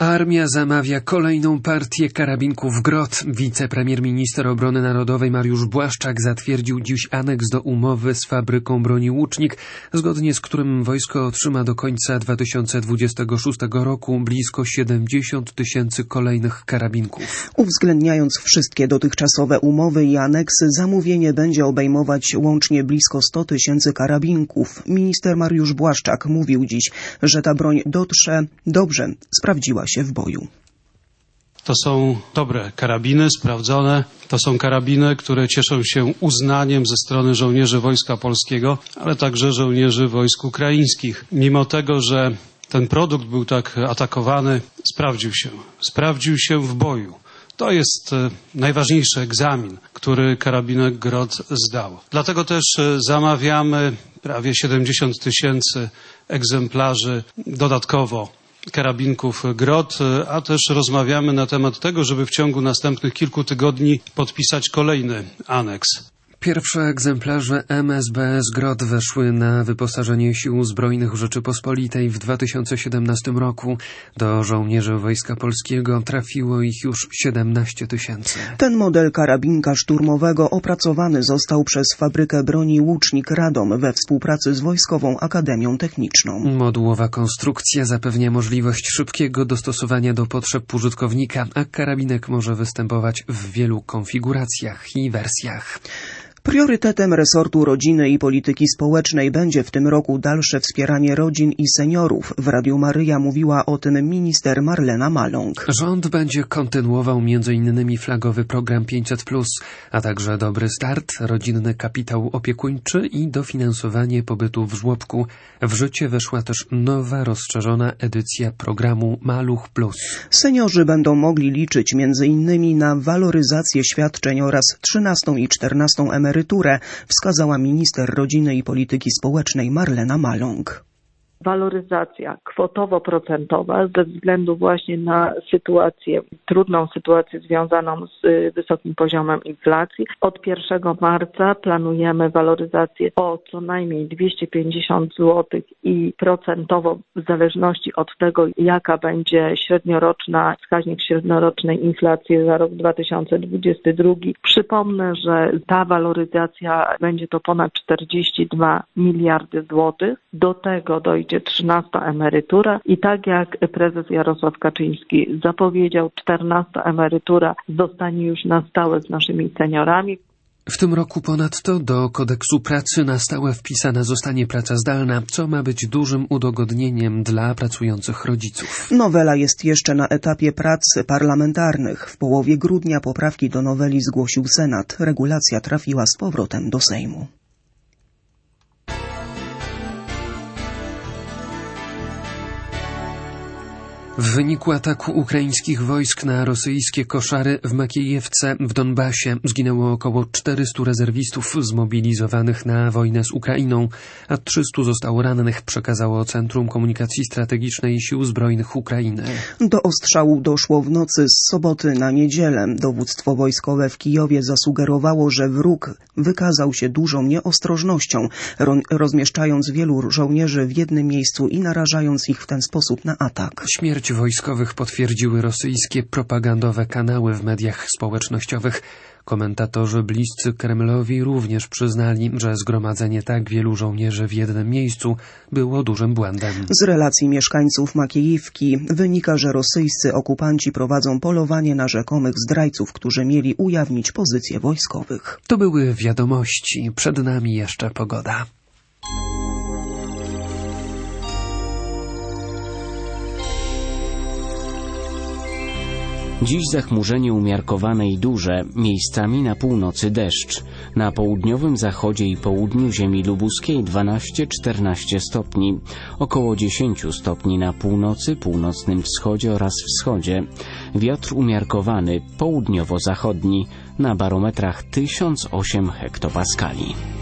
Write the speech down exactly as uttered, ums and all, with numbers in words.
Armia zamawia kolejną partię karabinków Grot. Wicepremierminister Obrony Narodowej Mariusz Błaszczak zatwierdził dziś aneks do umowy z fabryką broni Łucznik, zgodnie z którym wojsko otrzyma do końca dwa tysiące dwudziestego szóstego roku blisko siedemdziesiąt tysięcy kolejnych karabinków. Uwzględniając wszystkie dotychczasowe umowy i aneksy, zamówienie będzie obejmować łącznie blisko sto tysięcy karabinków. Minister Mariusz Błaszczak mówił dziś, że ta broń dotrze dobrze, sprawdziła się w boju. To są dobre karabiny, sprawdzone. To są karabiny, które cieszą się uznaniem ze strony żołnierzy Wojska Polskiego, ale także żołnierzy wojsk ukraińskich. Mimo tego, że ten produkt był tak atakowany, sprawdził się. Sprawdził się w boju. To jest najważniejszy egzamin, który karabinek Grot zdał. Dlatego też zamawiamy prawie siedemdziesiąt tysięcy egzemplarzy dodatkowo karabinków Grot, a też rozmawiamy na temat tego, żeby w ciągu następnych kilku tygodni podpisać kolejny aneks. Pierwsze egzemplarze M S B S Grot weszły na wyposażenie Sił Zbrojnych Rzeczypospolitej w dwa tysiące siedemnastym roku. Do żołnierzy Wojska Polskiego trafiło ich już siedemnaście tysięcy. Ten model karabinka szturmowego opracowany został przez fabrykę broni Łucznik Radom we współpracy z Wojskową Akademią Techniczną. Modułowa konstrukcja zapewnia możliwość szybkiego dostosowania do potrzeb użytkownika, a karabinek może występować w wielu konfiguracjach i wersjach. Priorytetem resortu rodziny i polityki społecznej będzie w tym roku dalsze wspieranie rodzin i seniorów. W Radiu Maryja mówiła o tym minister Marlena Maląg. Rząd będzie kontynuował między innymi flagowy program pięćset plus, a także Dobry Start, rodzinny kapitał opiekuńczy i dofinansowanie pobytu w żłobku. W życie weszła też nowa, rozszerzona edycja programu Maluch Plus. Seniorzy będą mogli liczyć między innymi na waloryzację świadczeń oraz trzynastą i czternastą emeryturę. emeryturę, wskazała minister rodziny i polityki społecznej Marlena Maląg. Waloryzacja kwotowo-procentowa ze względu właśnie na sytuację, trudną sytuację związaną z wysokim poziomem inflacji. Od pierwszego marca planujemy waloryzację o co najmniej dwieście pięćdziesiąt złotych i procentowo w zależności od tego, jaka będzie średnioroczna, wskaźnik średniorocznej inflacji za rok dwa tysiące dwudziesty drugi. Przypomnę, że ta waloryzacja będzie to ponad czterdzieści dwa miliardy złotych. Do tego dojdzie trzynasta emerytura i tak jak prezes Jarosław Kaczyński zapowiedział, czternasta emerytura zostanie już na stałe z naszymi seniorami. W tym roku ponadto do kodeksu pracy na stałe wpisana zostanie praca zdalna, co ma być dużym udogodnieniem dla pracujących rodziców. Nowela jest jeszcze na etapie prac parlamentarnych. W połowie grudnia poprawki do noweli zgłosił Senat. Regulacja trafiła z powrotem do Sejmu. W wyniku ataku ukraińskich wojsk na rosyjskie koszary w Makiejewce w Donbasie zginęło około czterystu rezerwistów zmobilizowanych na wojnę z Ukrainą, a trzystu zostało rannych, przekazało Centrum Komunikacji Strategicznej Sił Zbrojnych Ukrainy. Do ostrzału doszło w nocy z soboty na niedzielę. Dowództwo wojskowe w Kijowie zasugerowało, że wróg wykazał się dużą nieostrożnością, rozmieszczając wielu żołnierzy w jednym miejscu i narażając ich w ten sposób na atak. Śmierć wojskowych potwierdziły rosyjskie propagandowe kanały w mediach społecznościowych. Komentatorzy bliscy Kremlowi również przyznali, że zgromadzenie tak wielu żołnierzy w jednym miejscu było dużym błędem. Z relacji mieszkańców Makiejówki wynika, że rosyjscy okupanci prowadzą polowanie na rzekomych zdrajców, którzy mieli ujawnić pozycje wojskowych. To były wiadomości. Przed nami jeszcze pogoda. Dziś zachmurzenie umiarkowane i duże, miejscami na północy deszcz. Na południowym zachodzie i południu ziemi lubuskiej dwanaście czternaście stopni. Około dziesięć stopni na północy, północnym wschodzie oraz wschodzie. Wiatr umiarkowany, południowo-zachodni, na barometrach tysiąc osiem hektopaskali.